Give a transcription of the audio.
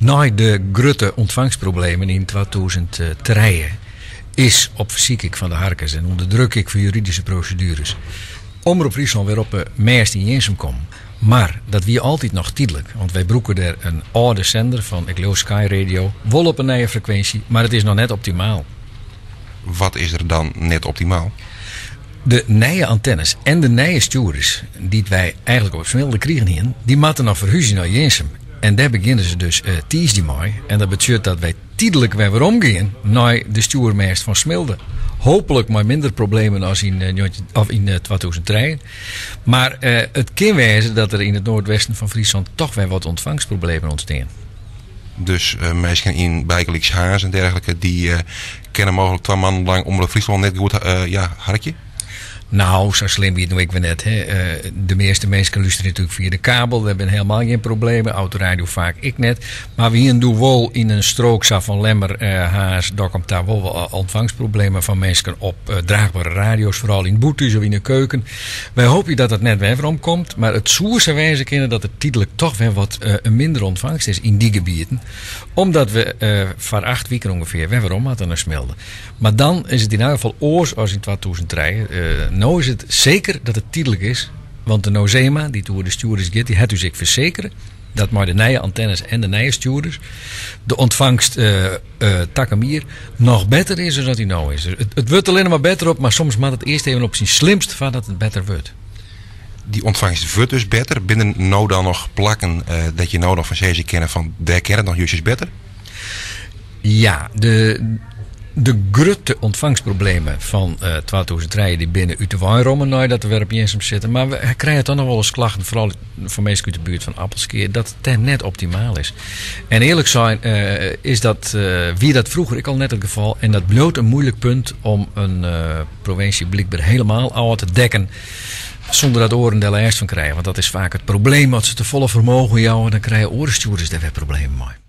Na de grote ontvangstproblemen in 2003 is op verzieking van de harkers en onderdruk ik voor juridische procedures Omroep Friesland weer op de meest in Jensum komen. Maar dat wie altijd nog tijdelijk, want wij broeken er een oude zender van, ik geloof Sky Radio, wel op een nieuwe frequentie, maar het is nog net optimaal. Wat is er dan net optimaal? De nieuwe antennes en de nieuwe stuurders die wij eigenlijk op Smilde krijgen hier, die moeten nog verhuizen naar Jensum. En daar beginnen ze dus Tuesday mee. En dat betekent dat wij tijdelijk weer omgaan naar de stuurmeester van Smilde. Hopelijk maar minder problemen als in 2003. Maar het kan wezen dat er in het noordwesten van Friesland toch weer wat ontvangstproblemen ontstaan. Dus mensen in Bijkelijks Haas en dergelijke, die kennen mogelijk 2 maanden lang Omroep Friesland net goed harkje? Nou, zo slim wie het ik weer net. De meeste mensen luisteren natuurlijk via de kabel. We hebben helemaal geen problemen. Autoradio vaak ik net. Maar we doen wel in een strook van Lemmer, Haas. Daar komt daar wel ontvangstproblemen van mensen op draagbare radio's. Vooral in boetes of in de keuken. Wij hopen dat het net weer omkomt. Maar het zou wijzen kunnen dat het tijdelijk toch weer wat een minder ontvangst is in die gebieden. Omdat we voor 8 weken ongeveer weer om hadden naar Smilde. Maar dan is het in ieder geval oors als in 2003. Nou is het zeker dat het tijdelijk is. Want de Nozema, die door de stuurders gaat, die had u zich verzekeren dat maar de nieuwe antennes en de nieuwe stuurders de ontvangst takkemier nog beter is dan dat hij nou is. Het wordt alleen maar beter op, maar soms moet het eerst even op zijn slimst van dat het beter wordt. Die ontvangst wordt dus beter. Binnen nou dan nog plakken dat je nou nog van ze kennen van daar kennen nog juist beter? Ja, de grote ontvangstproblemen van 2003 die binnen uit de Weinrommen, nou dat we weer op Jensum zitten. Maar we krijgen toch nog wel eens klachten, vooral van mensen uit de buurt van Appelskeer, dat het net optimaal is. En eerlijk zijn is dat, wie dat vroeger ik al net het geval. En dat bloot een moeilijk punt om een provincie blijkbaar helemaal oud te dekken. Zonder dat oren er eerst van krijgen. Want dat is vaak het probleem. Als ze te volle vermogen jouwen, dan krijgen orenstuurders daar weer problemen mee.